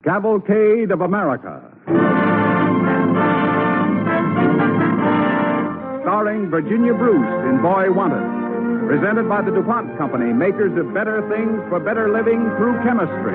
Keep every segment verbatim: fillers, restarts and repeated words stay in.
Cavalcade of America. Starring Virginia Bruce in Boy Wanted. Presented by the DuPont Company, makers of better things for better living through chemistry.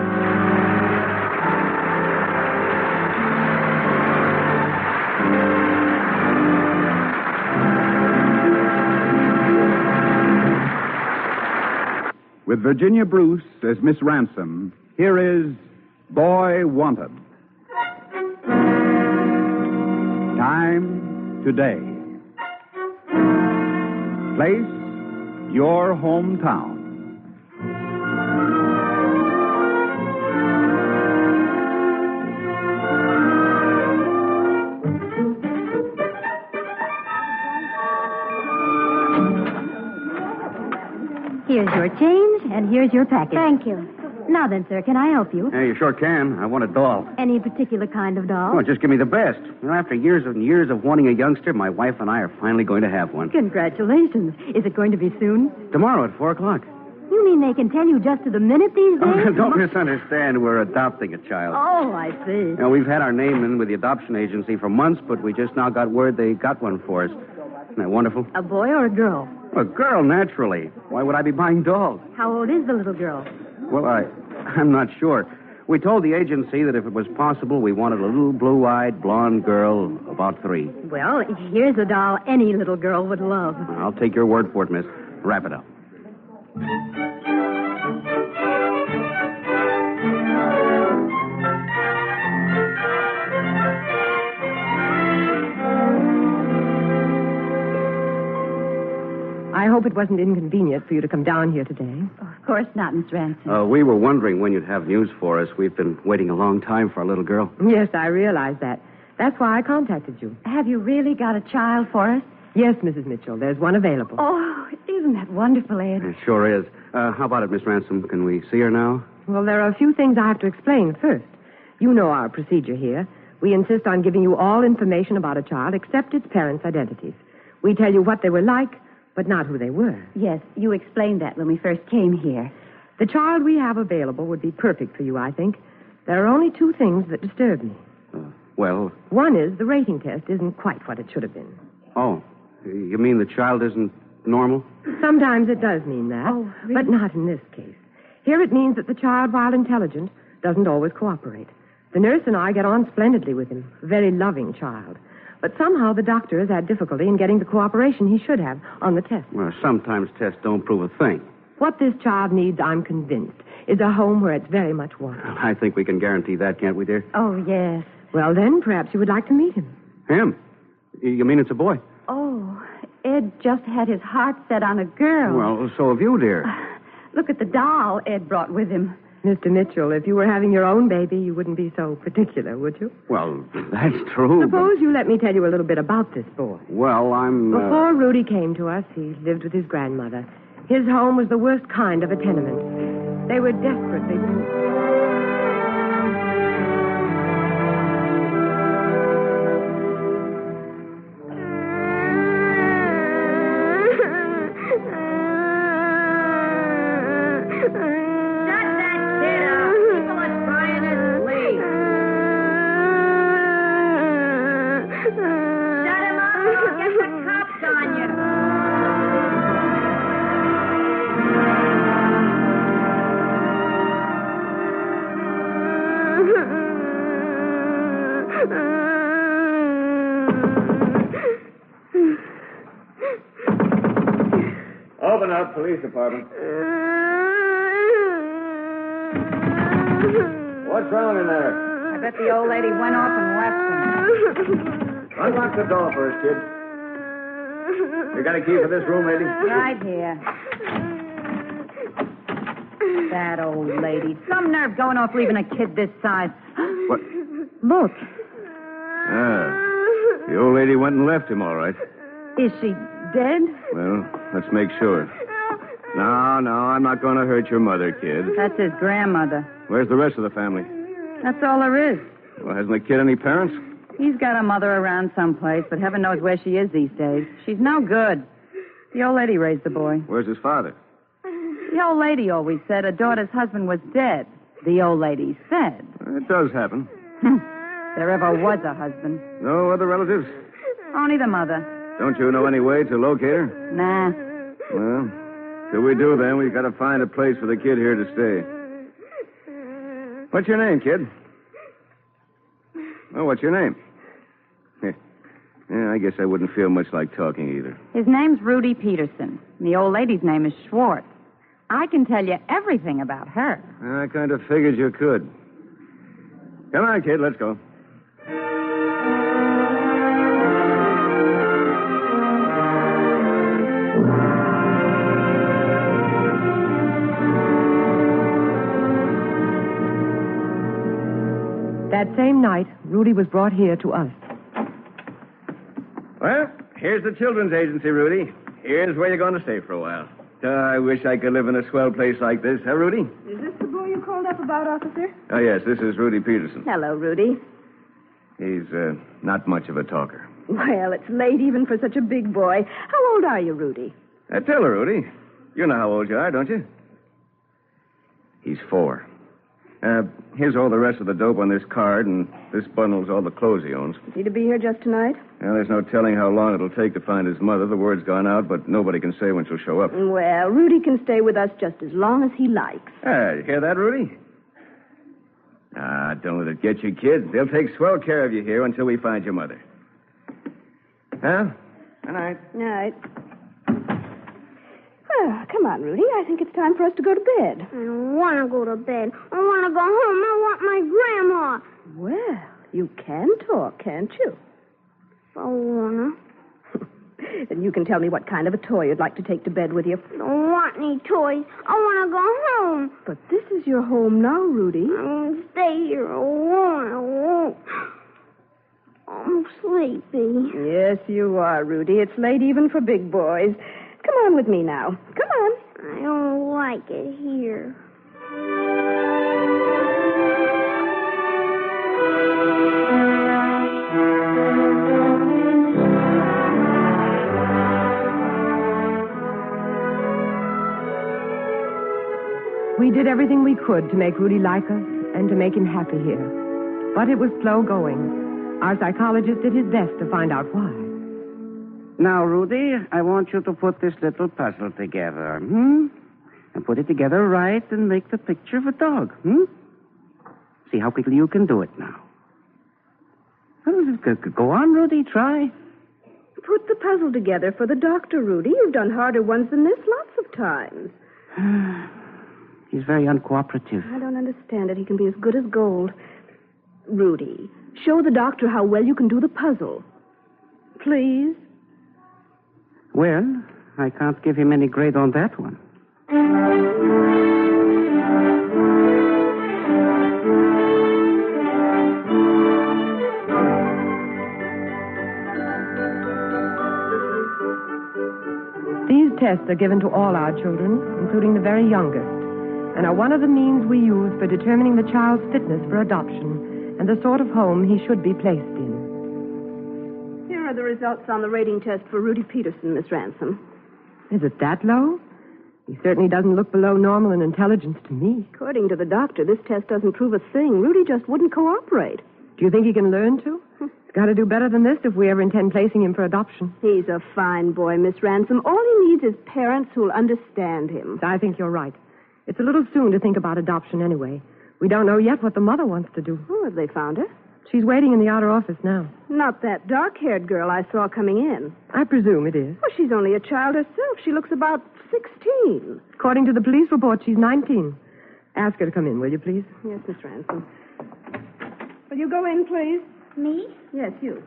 With Virginia Bruce as Miss Ransom, here is Boy Wanted. Time, today. Place, your hometown. Here's your change, and here's your package. Thank you. Now then, sir, can I help you? Yeah, you sure can. I want a doll. Any particular kind of doll? Oh, just give me the best. You know, after years and years of wanting a youngster, my wife and I are finally going to have one. Congratulations. Is it going to be soon? Tomorrow at four o'clock. You mean they can tell you just to the minute these days? Oh, don't misunderstand. We're adopting a child. Oh, I see. You know, we've had our name in with the adoption agency for months, but we just now got word they got one for us. Isn't that wonderful? A boy or a girl? A girl, naturally. Why would I be buying dolls? How old is the little girl? Well, I, I'm not sure. We told the agency that if it was possible, we wanted a little blue-eyed, blonde girl, about three. Well, here's a doll any little girl would love. I'll take your word for it, miss. Wrap it up. I hope it wasn't inconvenient for you to come down here today. Oh, of course not, Miss Ransom. Uh, we were wondering when you'd have news for us. We've been waiting a long time for our little girl. Yes, I realize that. That's why I contacted you. Have you really got a child for us? Yes, Missus Mitchell. There's one available. Oh, isn't that wonderful, Ed? It sure is. Uh, how about it, Miss Ransom? Can we see her now? Well, there are a few things I have to explain first. You know our procedure here. We insist on giving you all information about a child except its parents' identities. We tell you what they were like, but not who they were. Yes, you explained that when we first came here. The child we have available would be perfect for you, I think. There are only two things that disturb me. Uh, well... One is the rating test isn't quite what it should have been. Oh, you mean the child isn't normal? Sometimes it does mean that, oh, really? But not in this case. Here it means that the child, while intelligent, doesn't always cooperate. The nurse and I get on splendidly with him. A very loving child. But somehow the doctor has had difficulty in getting the cooperation he should have on the test. Well, sometimes tests don't prove a thing. What this child needs, I'm convinced, is a home where it's very much wanted. I think we can guarantee that, can't we, dear? Oh, yes. Well, then, perhaps you would like to meet him. Him? You mean it's a boy? Oh, Ed just had his heart set on a girl. Well, so have you, dear. Look at the doll Ed brought with him. Mister Mitchell, if you were having your own baby, you wouldn't be so particular, would you? Well, that's true. Suppose but... you let me tell you a little bit about this boy. Well, I'm... Uh... Before Rudy came to us, he lived with his grandmother. His home was the worst kind of a tenement. They were desperately... Open up, police department. What's wrong in there? I bet the old lady went off and left him. Unlock the door for us, kid. You got a key for this room, lady? Right here. That old lady. Some nerve going off leaving a kid this size. What? Look. Ah, the old lady went and left him, all right. Is she dead? Well, let's make sure. No, no, I'm not going to hurt your mother, kid. That's his grandmother. Where's the rest of the family? That's all there is. Well, hasn't the kid any parents? He's got a mother around someplace, but heaven knows where she is these days. She's no good. The old lady raised the boy. Where's his father? The old lady always said her daughter's husband was dead. The old lady said. It does happen. There ever was a husband. No other relatives? Only the mother. Don't you know any way to locate her? Nah. Well, till we do, then, we've got to find a place for the kid here to stay. What's your name, kid? Oh, what's your name? Yeah, I guess I wouldn't feel much like talking either. His name's Rudy Peterson. And the old lady's name is Schwartz. I can tell you everything about her. I kind of figured you could. Come on, kid, let's go. That same night, Rudy was brought here to us. Well, here's the children's agency, Rudy. Here's where you're going to stay for a while. Uh, I wish I could live in a swell place like this, huh, Rudy? Is this the boy you called up about, officer? Oh, yes, this is Rudy Peterson. Hello, Rudy. He's uh, not much of a talker. Well, it's late even for such a big boy. How old are you, Rudy? Uh, tell her, Rudy. You know how old you are, don't you? He's four. Uh, here's all the rest of the dope on this card, and this bundle's all the clothes he owns. Is he to be here just tonight? Well, there's no telling how long it'll take to find his mother. The word's gone out, but nobody can say when she'll show up. Well, Rudy can stay with us just as long as he likes. Ah, you hear that, Rudy? Ah, don't let it get you, kid. They'll take swell care of you here until we find your mother. Huh? Good night. Night. Well, come on, Rudy. I think it's time for us to go to bed. I don't want to go to bed. I want to go home. I want my grandma. Well, you can talk, can't you? I want Then you can tell me what kind of a toy you'd like to take to bed with you. to. I don't want any toys. I want to go home. But this is your home now, Rudy. I won't stay here. I won't. I won't. I'm sleepy. Yes, you are, Rudy. It's late even for big boys. Come on with me now. Come on. I don't like it here. We did everything we could to make Rudy like us and to make him happy here. But it was slow going. Our psychologist did his best to find out why. Now, Rudy, I want you to put this little puzzle together, hmm? And put it together right and make the picture of a dog, hmm? See how quickly you can do it now. Go on, Rudy, try. Put the puzzle together for the doctor, Rudy. You've done harder ones than this lots of times. He's very uncooperative. I don't understand it. He can be as good as gold. Rudy, show the doctor how well you can do the puzzle. Please? Well, I can't give him any grade on that one. These tests are given to all our children, including the very youngest, and are one of the means we use for determining the child's fitness for adoption and the sort of home he should be placed in. Here are the results on the rating test for Rudy Peterson, Miss Ransom. Is it that low? He certainly doesn't look below normal in intelligence to me. According to the doctor, this test doesn't prove a thing. Rudy just wouldn't cooperate. Do you think he can learn to? He's got to do better than this if we ever intend placing him for adoption. He's a fine boy, Miss Ransom. All he needs is parents who'll understand him. I think you're right. It's a little soon to think about adoption anyway. We don't know yet what the mother wants to do. Oh, have they found her? She's waiting in the outer office now. Not that dark-haired girl I saw coming in. I presume it is. Well, she's only a child herself. She looks about sixteen. According to the police report, she's nineteen. Ask her to come in, will you, please? Yes, Miss Ransom. Will you go in, please? Me? Yes, you.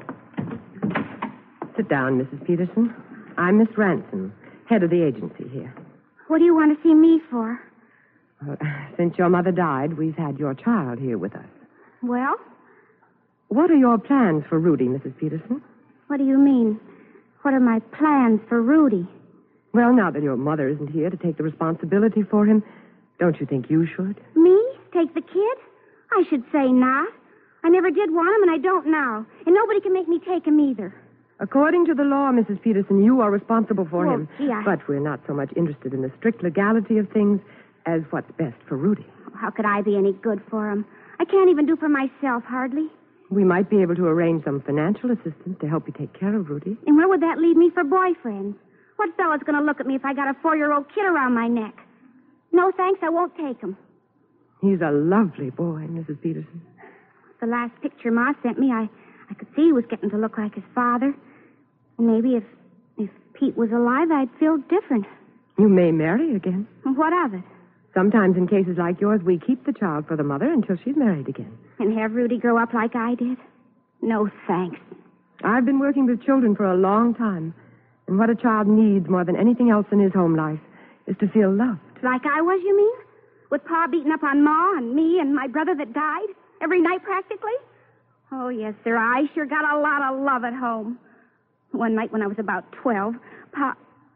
Sit down, Missus Peterson. I'm Miss Ransom, head of the agency here. What do you want to see me for? Well, since your mother died, we've had your child here with us. Well, What are your plans for Rudy, Missus Peterson? what do you mean? What are my plans for Rudy? Well, now that your mother isn't here to take the responsibility for him, don't you think you should? Me? Take the kid? I should say not. I never did want him, and I don't now. And nobody can make me take him either. According to the law, Missus Peterson, you are responsible for Oh, him. gee, I- But we're not so much interested in the strict legality of things as what's best for Rudy. How could I be any good for him? I can't even do for myself, hardly. We might be able to arrange some financial assistance to help you take care of Rudy. And where would that leave me for boyfriends? What fella's going to look at me if I got a four-year-old kid around my neck? No, thanks, I won't take him. He's a lovely boy, Missus Peterson. The last picture Ma sent me, I, I could see he was getting to look like his father. And maybe if, if Pete was alive, I'd feel different. You may marry again. What of it? Sometimes in cases like yours, we keep the child for the mother until she's married again. And have Rudy grow up like I did? No, thanks. I've been working with children for a long time. And what a child needs more than anything else in his home life is to feel loved. Like I was, you mean? With Pa beating up on Ma and me and my brother that died? Every night, practically? Oh, yes, sir. I sure got a lot of love at home. One night when I was about twelve, Pa...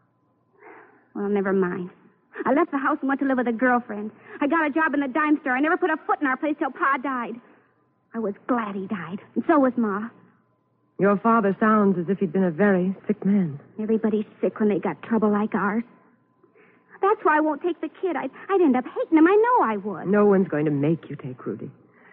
Well, never mind. I left the house and went to live with a girlfriend. I got a job in the dime store. I never put a foot in our place till Pa died. I was glad he died, and so was Ma. Your father sounds as if he'd been a very sick man. Everybody's sick when they got trouble like ours. That's why I won't take the kid. I'd, I'd end up hating him. I know I would. No one's going to make you take Rudy.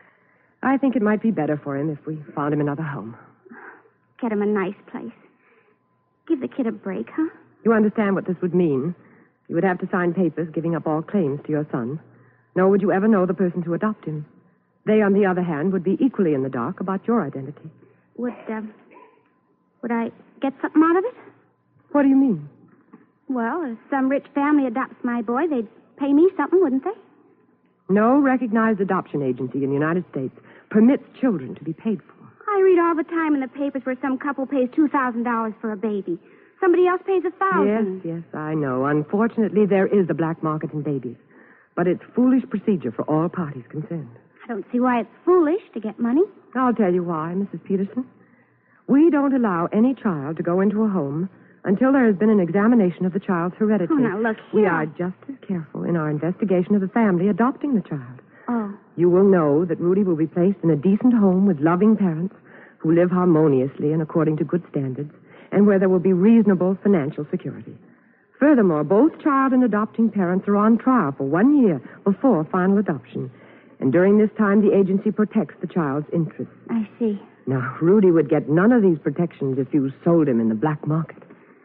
I think it might be better for him if we found him another home. Get him a nice place. Give the kid a break, huh? You understand what this would mean? You would have to sign papers giving up all claims to your son. Nor would you ever know the person to adopt him. They, on the other hand, would be equally in the dark about your identity. Would, uh, would I get something out of it? What do you mean? Well, if some rich family adopts my boy, they'd pay me something, wouldn't they? No recognized adoption agency in the United States permits children to be paid for. I read all the time in the papers where some couple pays two thousand dollars for a baby. Somebody else pays a thousand. Yes, yes, I know. Unfortunately, there is a black market in babies. But it's foolish procedure for all parties concerned. I don't see why it's foolish to get money. I'll tell you why, Missus Peterson. We don't allow any child to go into a home until there has been an examination of the child's heredity. Oh, now, look here. We are just as careful in our investigation of the family adopting the child. Oh. You will know that Rudy will be placed in a decent home with loving parents who live harmoniously and according to good standards, and where there will be reasonable financial security. Furthermore, both child and adopting parents are on trial for one year before final adoption. And during this time, the agency protects the child's interests. I see. Now, Rudy would get none of these protections if you sold him in the black market.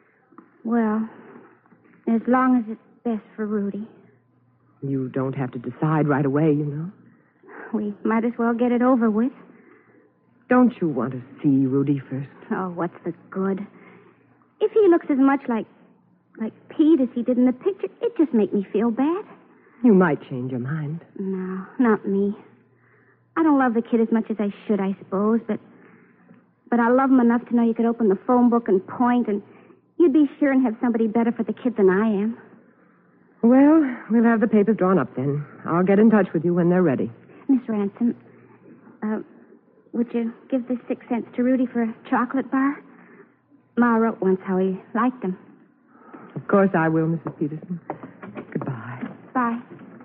Well, as long as it's best for Rudy. You don't have to decide right away, you know. We might as well get it over with. Don't you want to see Rudy first? Oh, what's the good? If he looks as much like like Pete as he did in the picture, it just make me feel bad. You might change your mind. No, not me. I don't love the kid as much as I should, I suppose, but but I love him enough to know you could open the phone book and point, and you'd be sure and have somebody better for the kid than I am. Well, we'll have the papers drawn up then. I'll get in touch with you when they're ready. Miss Ransom, uh, would you give this six cents to Rudy for a chocolate bar? Ma wrote once how he liked them. Of course I will, Missus Peterson. Goodbye. Bye.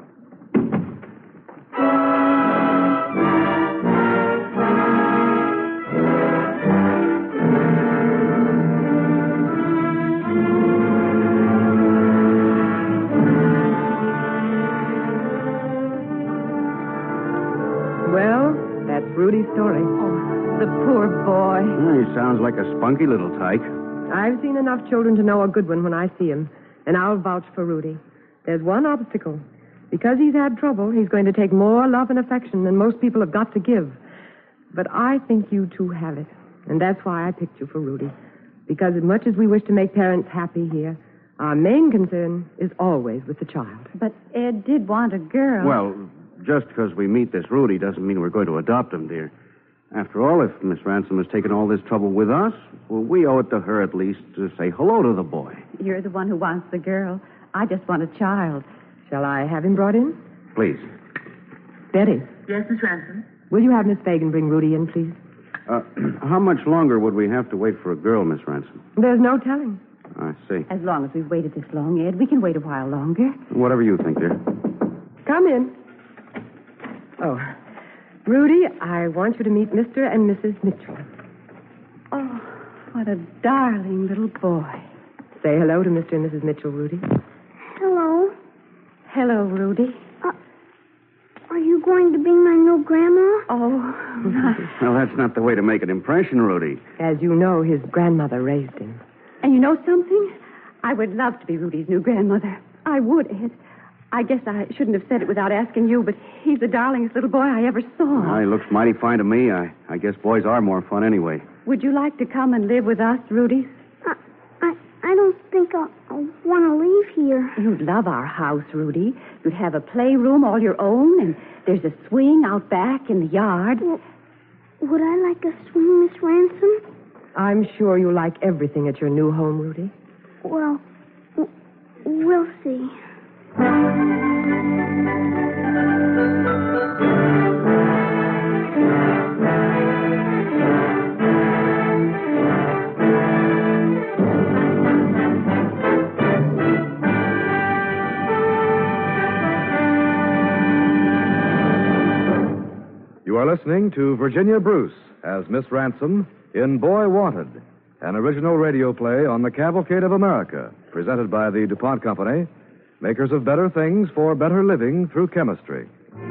Well, that's Rudy's story. Oh, the poor boy. Well, he sounds like a spunky little tyke. I've seen enough children to know a good one when I see him, and I'll vouch for Rudy. There's one obstacle. Because he's had trouble, he's going to take more love and affection than most people have got to give. But I think you two have it, and that's why I picked you for Rudy. Because as much as we wish to make parents happy here, our main concern is always with the child. But Ed did want a girl. Well, just because we meet this Rudy doesn't mean we're going to adopt him, dear. After all, if Miss Ransom has taken all this trouble with us, well, we owe it to her at least to say hello to the boy. You're the one who wants the girl. I just want a child. Shall I have him brought in? Please. Betty. Yes, Miss Ransom? Will you have Miss Fagan bring Rudy in, please? Uh, how much longer would we have to wait for a girl, Miss Ransom? There's no telling. I see. As long as we've waited this long, Ed, we can wait a while longer. Whatever you think, dear. Come in. Oh, Rudy, I want you to meet Mister and Missus Mitchell. Oh, what a darling little boy. Say hello to Mister and Missus Mitchell, Rudy. Hello. Hello, Rudy. Uh, going to be my new grandma? Oh, Well, that's not the way to make an impression, Rudy. As you know, his grandmother raised him. And you know something? I would love to be Rudy's new grandmother. I would, Ed. I guess I shouldn't have said it without asking you, but he's the darlingest little boy I ever saw. Well, he looks mighty fine to me. I, I guess boys are more fun anyway. Would you like to come and live with us, Rudy? I, I, I don't think I'll, I'll want to leave here. You'd love our house, Rudy. You'd have a playroom all your own, and there's a swing out back in the yard. Well, would I like a swing, Miss Ransom? I'm sure you like everything at your new home, Rudy. Well, w- we'll see. You are listening to Virginia Bruce as Miss Ransom in Boy Wanted, an original radio play on the Cavalcade of America, presented by the DuPont Company, makers of better things for better living through chemistry.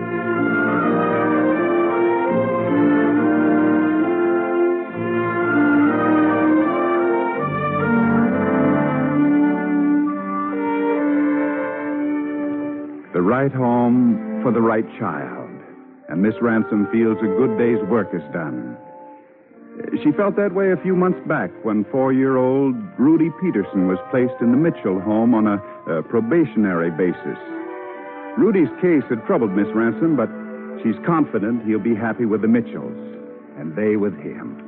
The right home for the right child. And Miss Ransom feels a good day's work is done. She felt that way a few months back when four-year-old Rudy Peterson was placed in the Mitchell home on a, a probationary basis. Rudy's case had troubled Miss Ransom, but she's confident he'll be happy with the Mitchells, and they with him.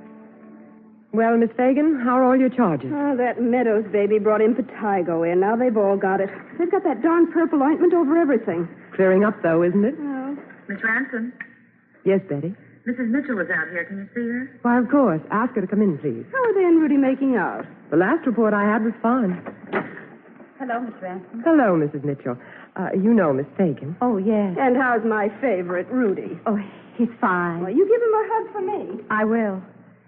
Well, Miss Fagan, how are all your charges? Oh, that Meadows baby brought impetigo in. Now they've all got it. They've got that darn purple ointment over everything. Clearing up, though, isn't it? Oh. Miss Ransom, Yes, Betty. Missus Mitchell was out here. Can you see her? Why, of course. Ask her to come in, please. How are they and Rudy making out? The last report I had was fine. Hello, Miss Ransom. Hello, Missus Mitchell. Uh, you know Miss Fagan. Oh, yes. And how's my favorite, Rudy? Oh, he's fine. Well, you give him a hug for me. I will.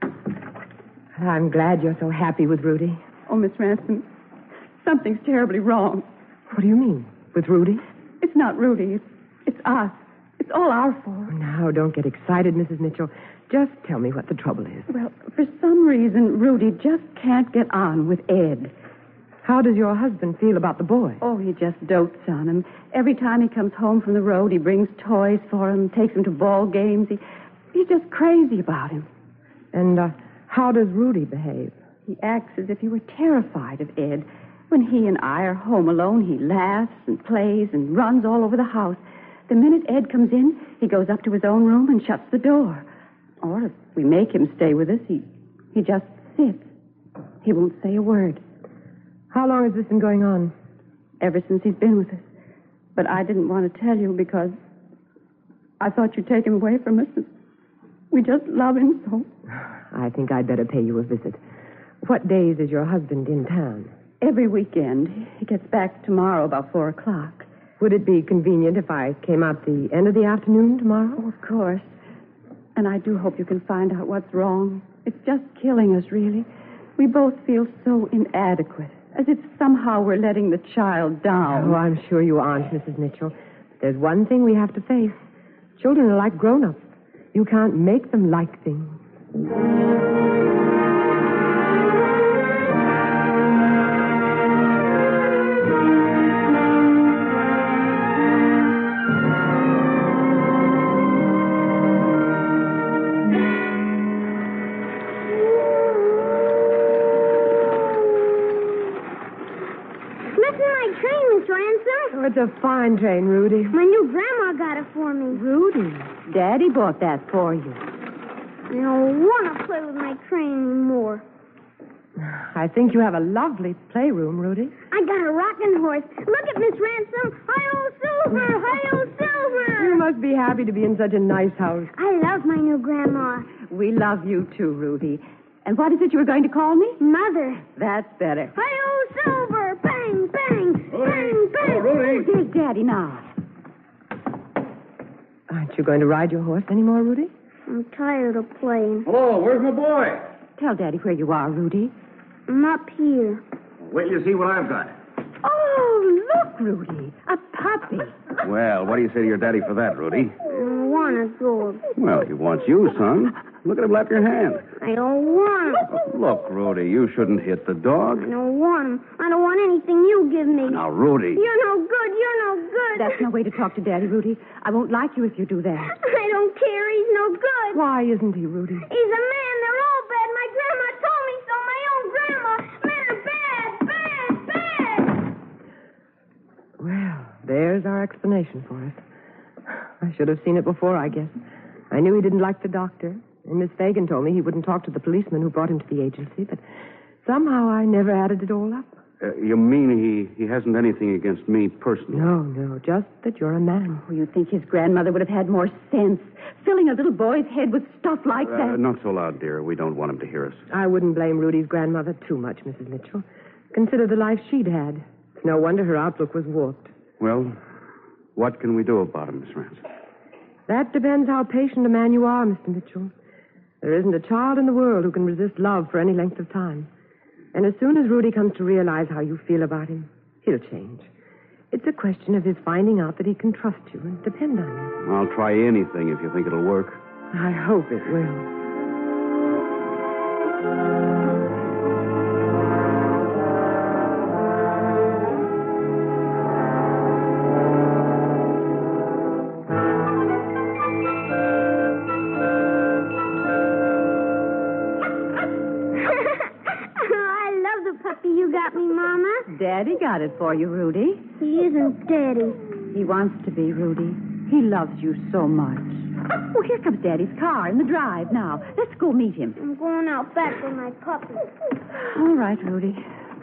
I'm glad you're so happy with Rudy. Oh, Miss Ransom, something's terribly wrong. What do you mean? With Rudy? It's not Rudy. It's, it's us. It's all our fault. Now, don't get excited, Missus Mitchell. Just tell me what the trouble is. Well, for some reason, Rudy just can't get on with Ed. How does your husband feel about the boy? Oh, he just dotes on him. Every time he comes home from the road, he brings toys for him, takes him to ball games. He, he's just crazy about him. And uh, how does Rudy behave? He acts as if he were terrified of Ed. When he and I are home alone, he laughs and plays and runs all over the house. The minute Ed comes in, he goes up to his own room and shuts the door. Or if we make him stay with us, he, he just sits. He won't say a word. How long has this been going on? Ever since he's been with us. But I didn't want to tell you because I thought you'd take him away from us. We just love him so. I think I'd better pay you a visit. What days is your husband in town? Every weekend. He gets back tomorrow about four o'clock. Would it be convenient if I came out the end of the afternoon tomorrow? Oh, of course. And I do hope you can find out what's wrong. It's just killing us, really. We both feel so inadequate, as if somehow we're letting the child down. Oh, I'm sure you aren't, Missus Mitchell. There's one thing we have to face. Children are like grown-ups. You can't make them like things. Oh, it's a fine train, Rudy. My new grandma got it for me. Rudy, Daddy bought that for you. I don't want to play with my train anymore. I think you have a lovely playroom, Rudy. I got a rocking horse. Look at Miss Ransom. Hi-oh, Silver! Hi-oh, Silver! You must be happy to be in such a nice house. I love my new grandma. We love you, too, Rudy. And what is it you were going to call me? Mother. That's better. Hi-oh, Silver! Bang, bang, bang, bang. Oh, Rudy. Here's Daddy now. Aren't you going to ride your horse anymore, Rudy? I'm tired of playing. Hello, where's my boy? Tell Daddy where you are, Rudy. I'm up here. Wait till you see what I've got. Oh, look, Rudy. A puppy. Well, what do you say to your daddy for that, Rudy? I don't want to go. Well, he wants you, son. Look at him lap your hand. I don't want him. Look, Rudy, you shouldn't hit the dog. I don't want him. I don't want anything you give me. Now, Rudy. You're no good. You're no good. That's no way to talk to Daddy, Rudy. I won't like you if you do that. I don't care. He's no good. Why isn't he, Rudy? He's a man. They're all bad. My grandma told me so. My own grandma. Men are bad, bad, bad. Well, there's our explanation for it. I should have seen it before, I guess. I knew he didn't like the doctor, and Miss Fagan told me he wouldn't talk to the policeman who brought him to the agency, but somehow I never added it all up. Uh, you mean he, he hasn't anything against me personally? No, no, just that you're a man. Oh, you think his grandmother would have had more sense, filling a little boy's head with stuff like Uh, that? not so loud, dear. We don't want him to hear us. I wouldn't blame Rudy's grandmother too much, Missus Mitchell. Consider the life she'd had. It's no wonder her outlook was warped. Well, what can we do about him, Miss Ransom? That depends how patient a man you are, Mister Mitchell. There isn't a child in the world who can resist love for any length of time. And as soon as Rudy comes to realize how you feel about him, he'll change. It's a question of his finding out that he can trust you and depend on you. I'll try anything if you think it'll work. I hope it will. Daddy got it for you, Rudy. He isn't Daddy. He wants to be, Rudy. He loves you so much. Oh, here comes Daddy's car in the drive now. Let's go meet him. I'm going out back with my puppy. All right, Rudy.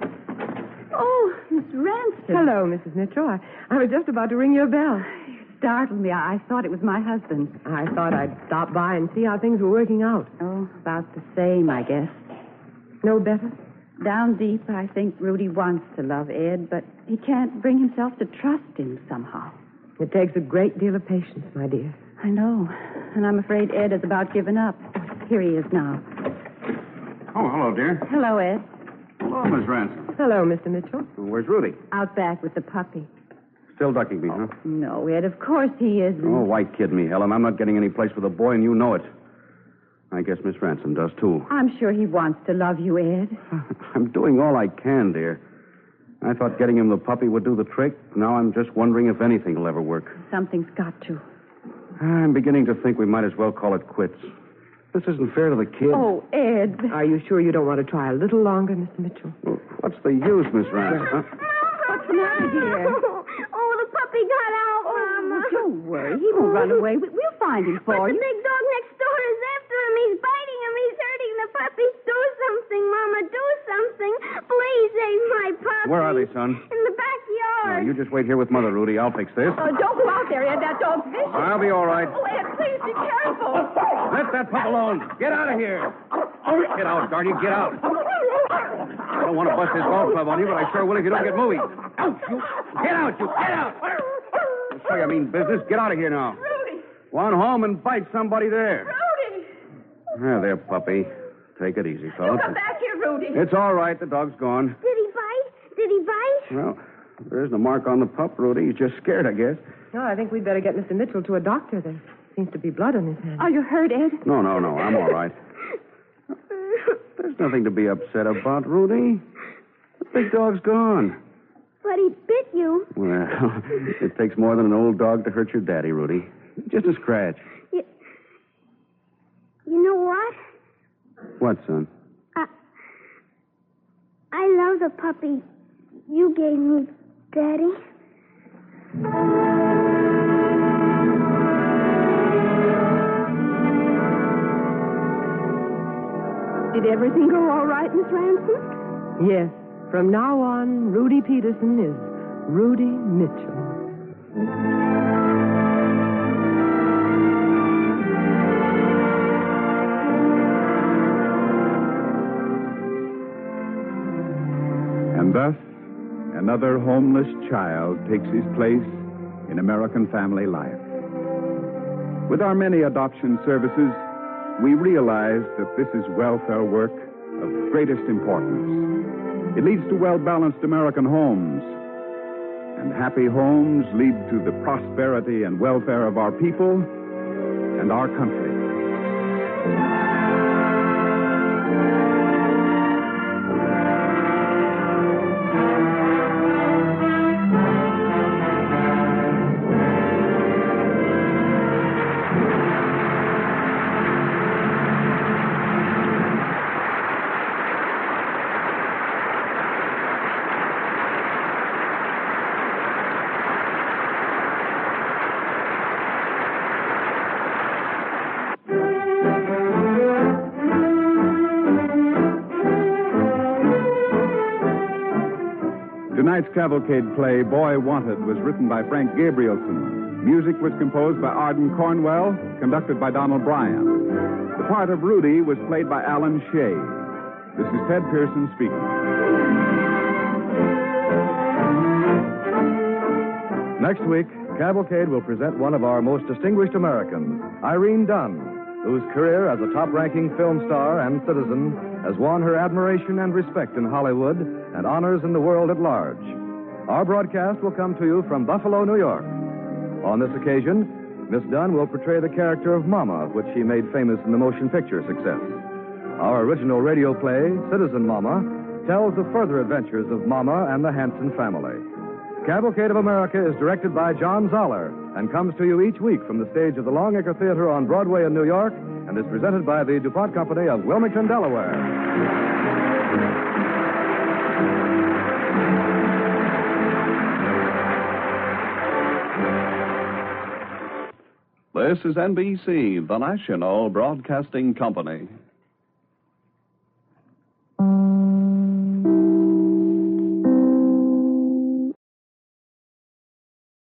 Oh, Miss Ransome. Hello, Missus Mitchell. I, I was just about to ring your bell. You startled me. I, I thought it was my husband. I thought I'd stop by and see how things were working out. Oh, about the same, I guess. No better? Down deep, I think Rudy wants to love Ed, but he can't bring himself to trust him somehow. It takes a great deal of patience, my dear. I know. And I'm afraid Ed has about given up. Here he is now. Oh, hello, dear. Hello, Ed. Hello, Miss Ransom. Hello, Mister Mitchell. Where's Rudy? Out back with the puppy. Still ducking me, huh? No, Ed, of course he isn't. Oh, why kid me, Helen? I'm not getting any place with a boy, and you know it. I guess Miss Ransom does, too. I'm sure he wants to love you, Ed. I'm doing all I can, dear. I thought getting him the puppy would do the trick. Now I'm just wondering if anything will ever work. Something's got to. I'm beginning to think we might as well call it quits. This isn't fair to the kid. Oh, Ed. Are you sure you don't want to try a little longer, Mister Mitchell? Well, what's the use, Miss Ransom? Huh? What's the matter, dear? Oh, the puppy got out, Mama. Oh, don't worry. He won't run away. We- We'll find him for but you. the big dog next door is after him. He's biting him. He's hurting the puppy. Do something, Mama. Do something. Please save my puppy. Where are they, son? In the backyard. No, you just wait here with Mother, Rudy. I'll fix this. Oh, don't go out there, Ed. That dog's vicious. I'll be all right. Oh, Ed, please be careful. Let that pup alone. Get out of here. Get out, darn you. Get out. I don't want to bust this golf club on you, but I sure will if you don't get moving. Out, you. Get out, you. Get out. I'll show you I mean business. Get out of here now. Rudy. One home and bite somebody there. Rudy. There, there, puppy. Take it easy, You fellas. come back here, Rudy. It's all right. The dog's gone. Did he bite? Did he bite? Well, there isn't a mark on the pup, Rudy. He's just scared, I guess. No, I think we'd better get Mister Mitchell to a doctor. There seems to be blood on his hand. Are you hurt, Ed? No, no, no. I'm all right. There's nothing to be upset about, Rudy. The big dog's gone. But he bit you. Well, it takes more than an old dog to hurt your daddy, Rudy. Just a scratch. You, you know what? What, son? I, I love the puppy you gave me, Daddy. Did everything go all right, Miss Ransom? Yes. From now on, Rudy Peterson is Rudy Mitchell. And thus, another homeless child takes his place in American family life. With our many adoption services, we realize that this is welfare work of greatest importance. It leads to well-balanced American homes And happy homes lead to the prosperity and welfare of our people and our country. Tonight's cavalcade play, Boy Wanted, was written by Frank Gabrielson. Music was composed by Arden Cornwell, conducted by Donald Bryan. The part of Rudy was played by Alan Shea. This is Ted Pearson speaking. Next week, Cavalcade will present one of our most distinguished Americans, Irene Dunn, whose career as a top-ranking film star and citizen has won her admiration and respect in Hollywood and honors in the world at large. Our broadcast will come to you from Buffalo, New York. On this occasion, Miss Dunn will portray the character of Mama, which she made famous in the motion picture success. Our original radio play, Citizen Mama, tells the further adventures of Mama and the Hanson family. Cavalcade of America is directed by John Zoller and comes to you each week from the stage of the Longacre Theater on Broadway in New York and is presented by the DuPont Company of Wilmington, Delaware. This is N B C, the national broadcasting company.